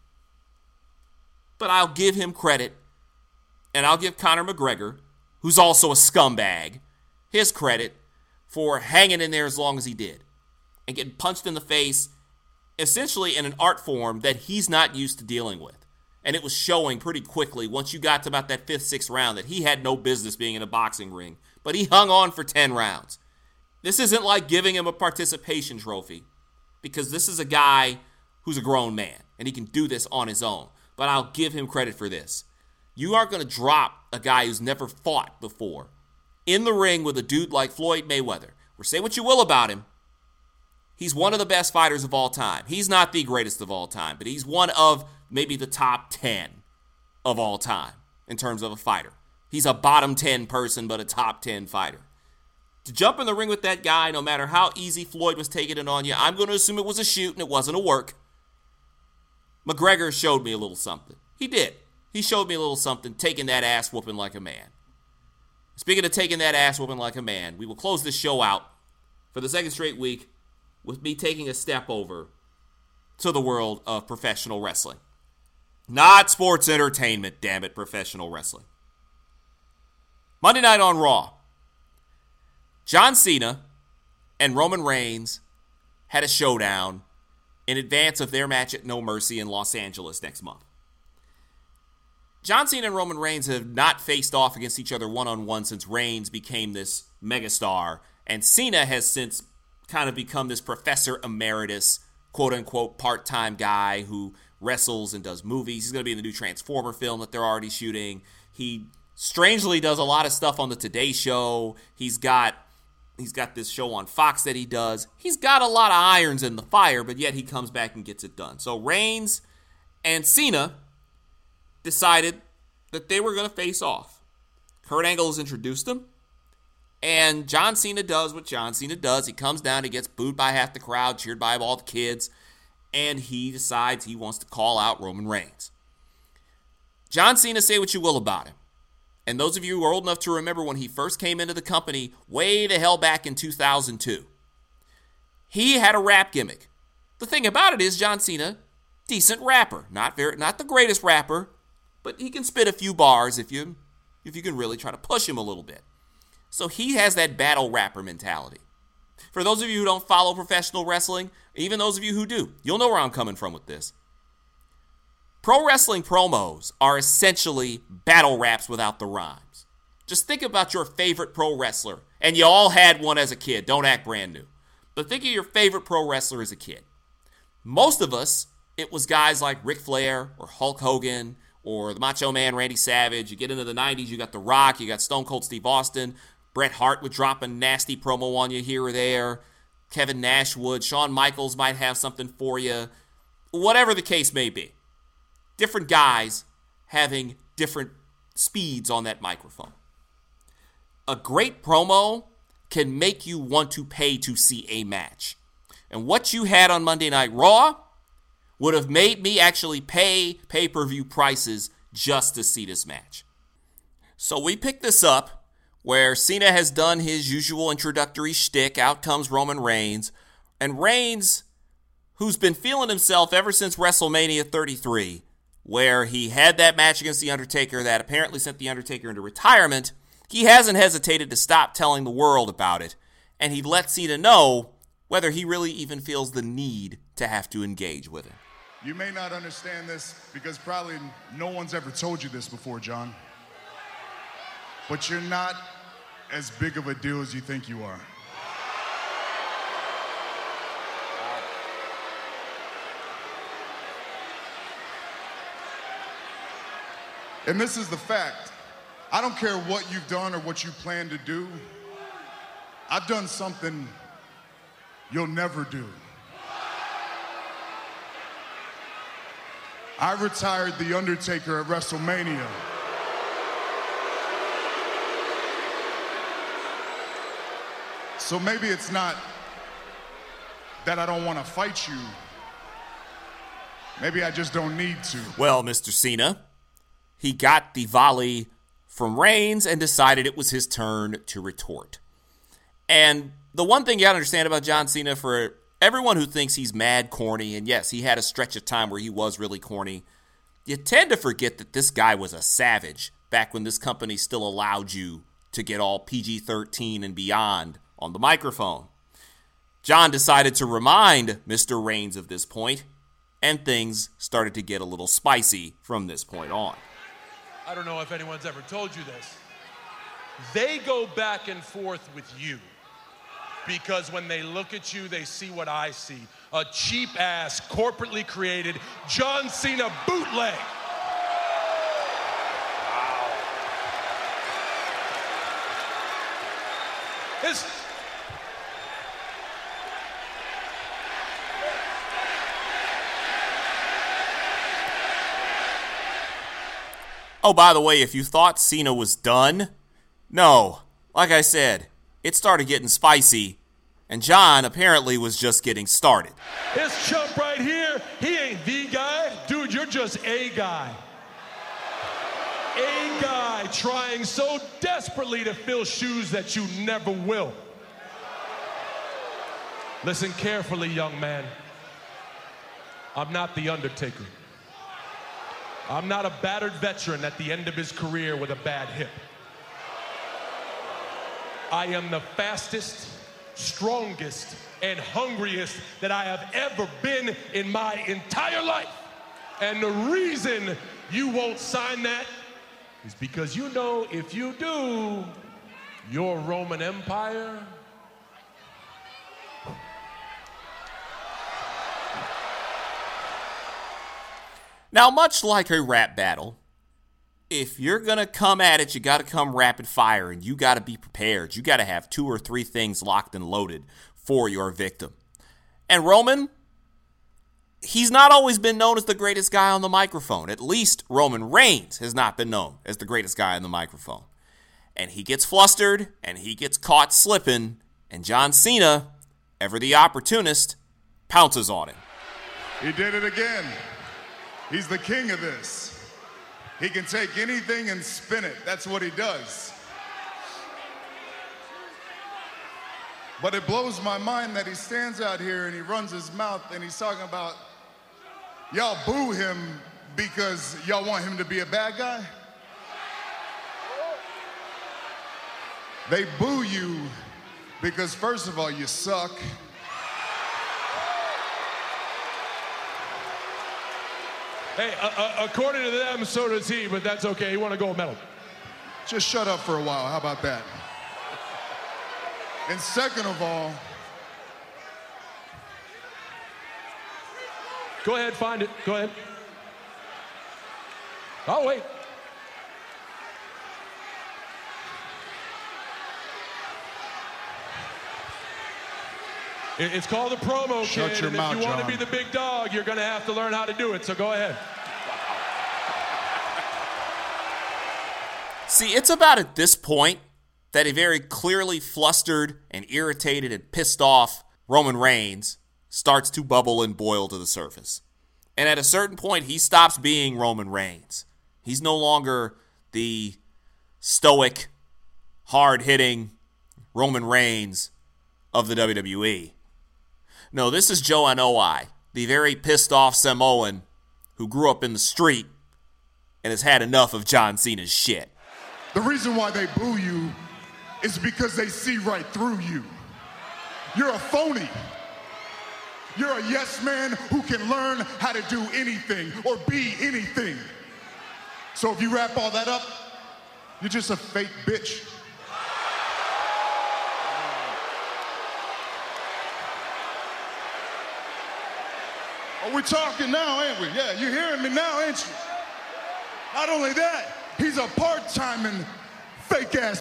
S1: But I'll give him credit, and I'll give Conor McGregor, who's also a scumbag, his credit for hanging in there as long as he did and getting punched in the face, essentially in an art form that he's not used to dealing with. And it was showing pretty quickly once you got to about that 5th, 6th round that he had no business being in a boxing ring. But he hung on for 10 rounds. This isn't like giving him a participation trophy because this is a guy who's a grown man and he can do this on his own. But I'll give him credit for this. You aren't going to drop a guy who's never fought before in the ring with a dude like Floyd Mayweather. Or say what you will about him. He's one of the best fighters of all time. He's not the greatest of all time, but he's one of maybe the top 10 of all time in terms of a fighter. He's a bottom 10 person, but a top 10 fighter. to jump in the ring with that guy, no matter how easy Floyd was taking it on you. I'm going to assume it was a shoot and it wasn't a work. McGregor showed me a little something. He did. He showed me a little something, taking that ass whooping like a man. Speaking of taking that ass whooping like a man, we will close this show out for the second straight week with me taking a step over to the world of professional wrestling. Not sports entertainment, damn it, professional wrestling. Monday night on Raw, John Cena and Roman Reigns had a showdown in advance of their match at No Mercy in Los Angeles next month. John Cena and Roman Reigns have not faced off against each other one-on-one since Reigns became this megastar, and Cena has since kind of become this professor emeritus, quote-unquote, part-time guy who wrestles and does movies. He's going to be in the new Transformer film that they're already shooting. He strangely does a lot of stuff on the Today Show. He's got this show on Fox that he does. He's got a lot of irons in the fire, but yet he comes back and gets it done. So Reigns and Cena decided that they were going to face off. Kurt Angle has introduced them, and John Cena does what John Cena does. He comes down, he gets booed by half the crowd, cheered by all the kids, and he decides he wants to call out Roman Reigns. John Cena, say what you will about him. And those of you who are old enough to remember when he first came into the company way the hell back in 2002, he had a rap gimmick. The thing about it is John Cena, decent rapper. Not the greatest rapper, but he can spit a few bars if you can really try to push him a little bit. So he has that battle rapper mentality. For those of you who don't follow professional wrestling, even those of you who do, you'll know where I'm coming from with this. Pro wrestling promos are essentially battle raps without the rhymes. Just think about your favorite pro wrestler, and you all had one as a kid. Don't act brand new. But think of your favorite pro wrestler as a kid. Most of us, it was guys like Ric Flair or Hulk Hogan or the Macho Man Randy Savage. You get into the 90s, you got The Rock, you got Stone Cold Steve Austin. Bret Hart would drop a nasty promo on you here or there. Kevin Nash would. Shawn Michaels might have something for you. Whatever the case may be. Different guys having different speeds on that microphone. A great promo can make you want to pay to see a match. And what you had on Monday Night Raw would have made me actually pay pay-per-view prices just to see this match. So we pick this up where Cena has done his usual introductory shtick. Out comes Roman Reigns. And Reigns, who's been feeling himself ever since WrestleMania 33, where he had that match against The Undertaker that apparently sent The Undertaker into retirement, he hasn't hesitated to stop telling the world about it. And he lets Cena know whether he really even feels the need to have to engage with him.
S11: You may not understand this because probably no one's ever told you this before, John. But you're not as big of a deal as you think you are. And this is the fact. I don't care what you've done or what you plan to do. I've done something you'll never do. I retired The Undertaker at WrestleMania. So maybe it's not that I don't want to fight you. Maybe I just don't need to.
S1: Well, Mr. Cena, he got the volley from Reigns and decided it was his turn to retort. And the one thing you gotta understand about John Cena, for everyone who thinks he's mad corny, and yes, he had a stretch of time where he was really corny, you tend to forget that this guy was a savage back when this company still allowed you to get all PG-13 and beyond on the microphone. John decided to remind Mr. Reigns of this point, and things started to get a little spicy from this point on.
S12: I don't know if anyone's ever told you this. They go back and forth with you because when they look at you, they see what I see. A cheap-ass, corporately created John Cena bootleg. Wow.
S1: Oh, by the way, if you thought Cena was done, no. Like I said, it started getting spicy, and John apparently was just getting started.
S12: This chump right here, he ain't the guy. Dude, you're just a guy. A guy trying so desperately to fill shoes that you never will. Listen carefully, young man. I'm not The Undertaker. I'm not a battered veteran at the end of his career with a bad hip. I am the fastest, strongest, and hungriest that I have ever been in my entire life. And the reason you won't sign that is because you know if you do, your Roman Empire
S1: Now, much like a rap battle, if you're going to come at it, you got to come rapid fire, and you got to be prepared. You got to have 2 or 3 things locked and loaded for your victim. And Roman, he's not always been known as the greatest guy on the microphone. At least Roman Reigns has not been known as the greatest guy on the microphone. And he gets flustered, and he gets caught slipping, and John Cena, ever the opportunist, pounces on him.
S11: He did it again. He's the king of this. He can take anything and spin it. That's what he does. But it blows my mind that he stands out here and he runs his mouth and he's talking about y'all boo him because y'all want him to be a bad guy. They boo you because, first of all, you suck.
S12: Hey, according to them, so does he, but that's okay. He won a gold medal.
S11: Just shut up for a while. How about that? And second of all,
S12: go ahead, find it. Go ahead. Oh, wait. It's called a promo,
S11: Shut
S12: kid,
S11: your
S12: and
S11: mouth,
S12: if you want to
S11: John.
S12: be the big dog, you're going to have to learn how to do it, so go ahead.
S1: See, it's about at this point that a very clearly flustered and irritated and pissed off Roman Reigns starts to bubble and boil to the surface. And at a certain point, he stops being Roman Reigns. He's no longer the stoic, hard-hitting Roman Reigns of the WWE. No, this is Joe Anoa'i, the very pissed-off Samoan who grew up in the street and has had enough of John Cena's shit.
S11: the reason why they boo you is because they see right through you. You're a phony. You're a yes man who can learn how to do anything or be anything. So if you wrap all that up, you're just a fake bitch. Oh, we're talking now, ain't we? Yeah, you're hearing me now, ain't you? Not only that, he's a part-time and fake-ass.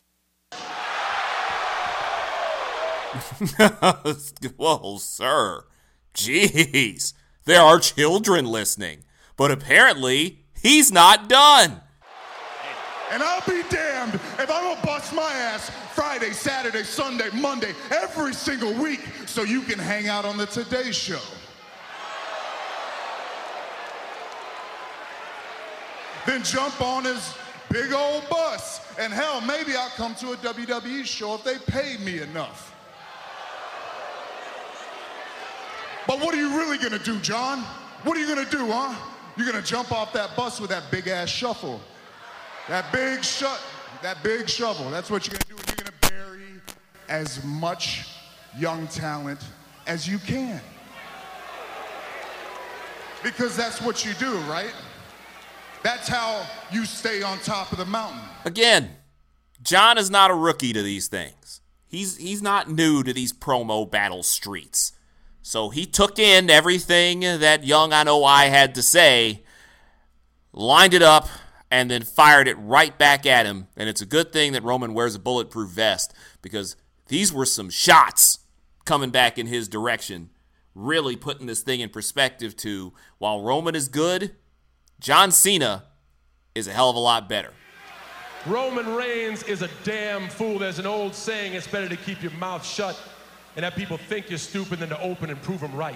S1: Whoa, sir. Jeez. There are children listening. But apparently, he's not done.
S11: And I'll be damned if I don't bust my ass Friday, Saturday, Sunday, Monday, every single week so you can hang out on the Today Show. Then jump on his big old bus. And hell, maybe I'll come to a WWE show if they pay me enough. But what are you really gonna do, John? What are you gonna do, huh? You're gonna jump off that bus with that big ass shuffle. That big shovel. That's what you're gonna do. And you're gonna bury as much young talent as you can. Because that's what you do, right? That's how you stay on top of the mountain.
S1: Again, John is not a rookie to these things. He's not new to these promo battle streets. So he took in everything that young Anoa'i had to say, lined it up, and then fired it right back at him. And it's a good thing that Roman wears a bulletproof vest, because these were some shots coming back in his direction, really putting this thing in perspective to, while Roman is good, John Cena is a hell of a lot better.
S12: Roman Reigns is a damn fool. There's an old saying, it's better to keep your mouth shut and have people think you're stupid than to open and prove them right.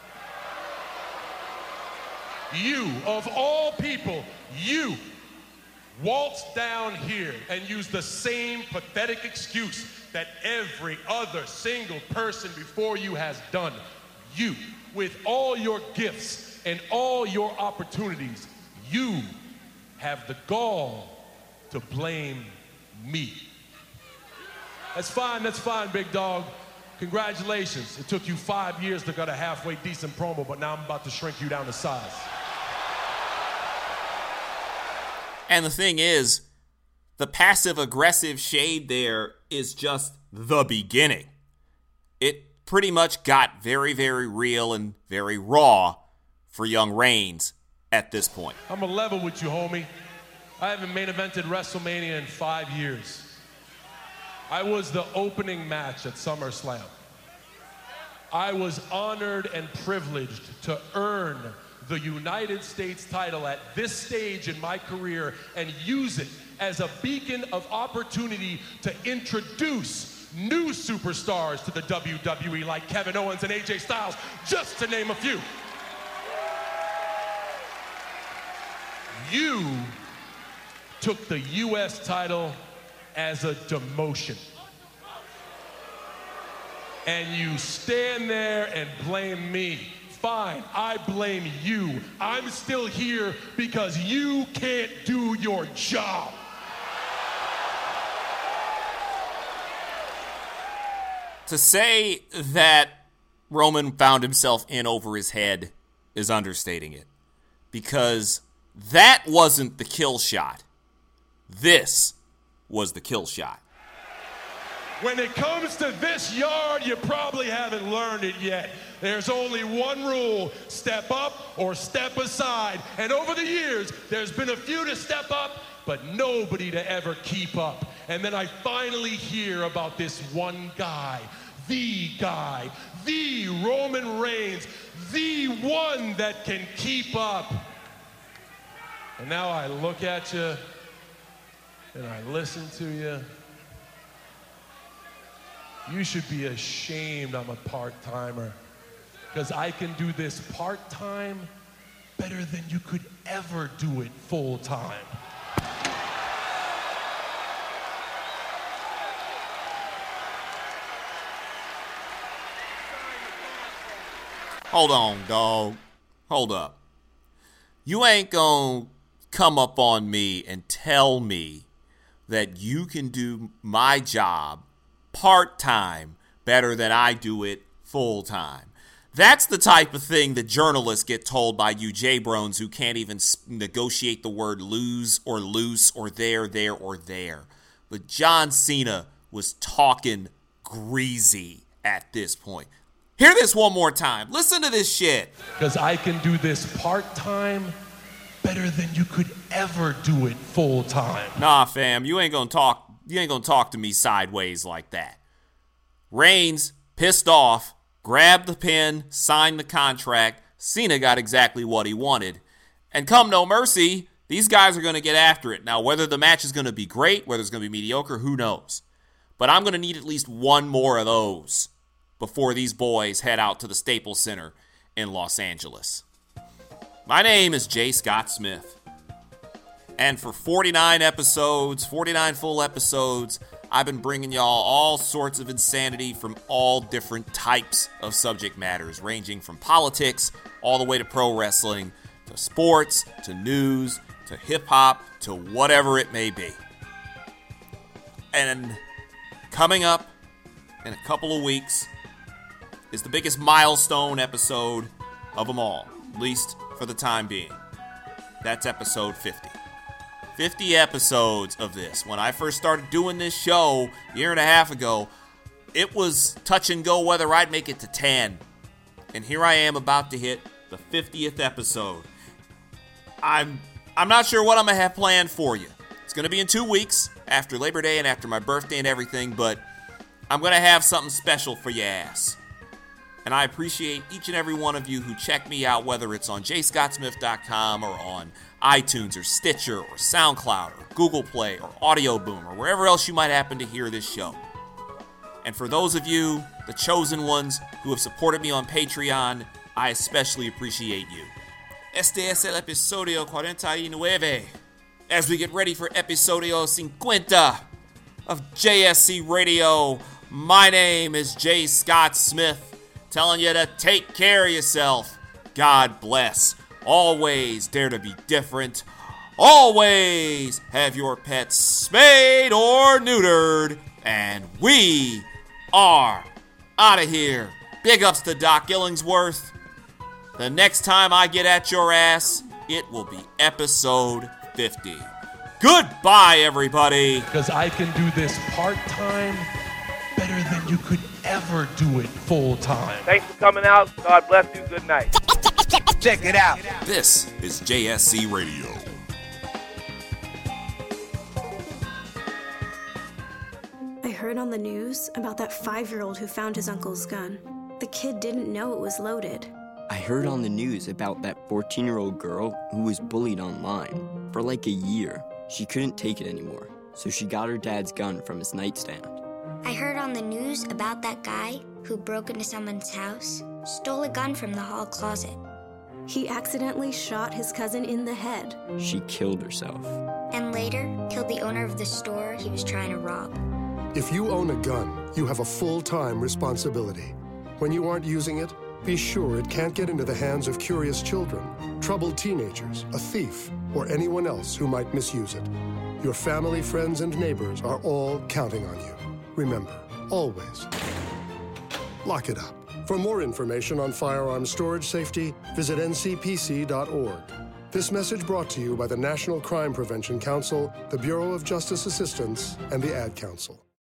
S12: You, of all people, you waltz down here and use the same pathetic excuse that every other single person before you has done. You, with all your gifts and all your opportunities, you have the gall to blame me. That's fine, big dog. Congratulations. It took you 5 years to get a halfway decent promo, but now I'm about to shrink you down to size.
S1: And the thing is, the passive-aggressive shade there is just the beginning. It pretty much got very, very real and very raw for young Reigns at this point.
S12: I'm a level with you, homie. I haven't main evented WrestleMania in 5 years. I was the opening match at SummerSlam. I was honored and privileged to earn the United States title at this stage in my career and use it as a beacon of opportunity to introduce new superstars to the WWE like Kevin Owens and AJ Styles, just to name a few. You took the U.S. title as a demotion. And you stand there and blame me. Fine, I blame you. I'm still here because you can't do your job.
S1: To say that Roman found himself in over his head is understating it. Because that wasn't the kill shot. This was the kill shot.
S12: When it comes to this yard, you probably haven't learned it yet. There's only one rule: step up or step aside. And over the years, there's been a few to step up, but nobody to ever keep up. And then I finally hear about this one guy, the Roman Reigns, the one that can keep up. And now I look at you and I listen to you. You should be ashamed I'm a part-timer, because I can do this part-time better than you could ever do it full-time.
S1: Hold on, dog. Hold up. You ain't gonna come up on me and tell me that you can do my job part-time better than I do it full-time. That's the type of thing that journalists get told by you jabrones who can't even negotiate the word lose or loose or there or there. But John Cena was talking greasy at this point. Hear this one more time. Listen to this shit.
S12: Because I can do this part-time better than you could ever do it full-time.
S1: Nah, fam, you ain't gonna talk to me sideways like that. Reigns, pissed off, grabbed the pin, signed the contract. Cena got exactly what he wanted. And come no mercy, these guys are going to get after it. Now, whether the match is going to be great, whether it's going to be mediocre, who knows? But I'm going to need at least one more of those before these boys head out to the Staples Center in Los Angeles. My name is J. Scott Smith. And for 49 full episodes, I've been bringing y'all all sorts of insanity from all different types of subject matters, ranging from politics all the way to pro wrestling, to sports, to news, to hip-hop, to whatever it may be. And coming up in a couple of weeks is the biggest milestone episode of them all, at least for the time being. That's episode 50. 50 episodes of this. When I first started doing this show a year and a half ago, it was touch and go whether I'd make it to 10. And here I am about to hit the 50th episode. I'm not sure what I'm going to have planned for you. It's going to be in 2 weeks, after Labor Day and after my birthday and everything, but I'm going to have something special for your ass. And I appreciate each and every one of you who check me out, whether it's on jscottsmith.com or on iTunes or Stitcher or SoundCloud or Google Play or Audio Boom or wherever else you might happen to hear this show. And for those of you, the chosen ones, who have supported me on Patreon, I especially appreciate you. Este es el episodio 49. As we get ready for episodio 50 of JSC Radio, my name is J. Scott Smith, telling you to take care of yourself. God bless. Always dare to be different. Always have your pets spayed or neutered. And we are out of here. Big ups to Doc Illingsworth. The next time I get at your ass, it will be episode 50. Goodbye, everybody.
S12: Because I can do this part-time better than you could ever do it full-time.
S13: Thanks for coming out. God bless you. Good night.
S14: Check it out.
S1: This is JSC Radio.
S15: I heard on the news about that 5-year-old who found his uncle's gun. The kid didn't know it was loaded.
S16: I heard on the news about that 14-year-old girl who was bullied online for like a year. She couldn't take it anymore, so she got her dad's gun from his nightstand.
S17: I heard on the news about that guy who broke into someone's house, stole a gun from the hall closet.
S15: He accidentally shot his cousin in the head.
S16: She killed herself.
S17: And later, killed the owner of the store he was trying to rob.
S18: If you own a gun, you have a full-time responsibility. When you aren't using it, be sure it can't get into the hands of curious children, troubled teenagers, a thief, or anyone else who might misuse it. Your family, friends, and neighbors are all counting on you. Remember, always, lock it up. For more information on firearm storage safety, visit ncpc.org. This message brought to you by the National Crime Prevention Council, the Bureau of Justice Assistance, and the Ad Council.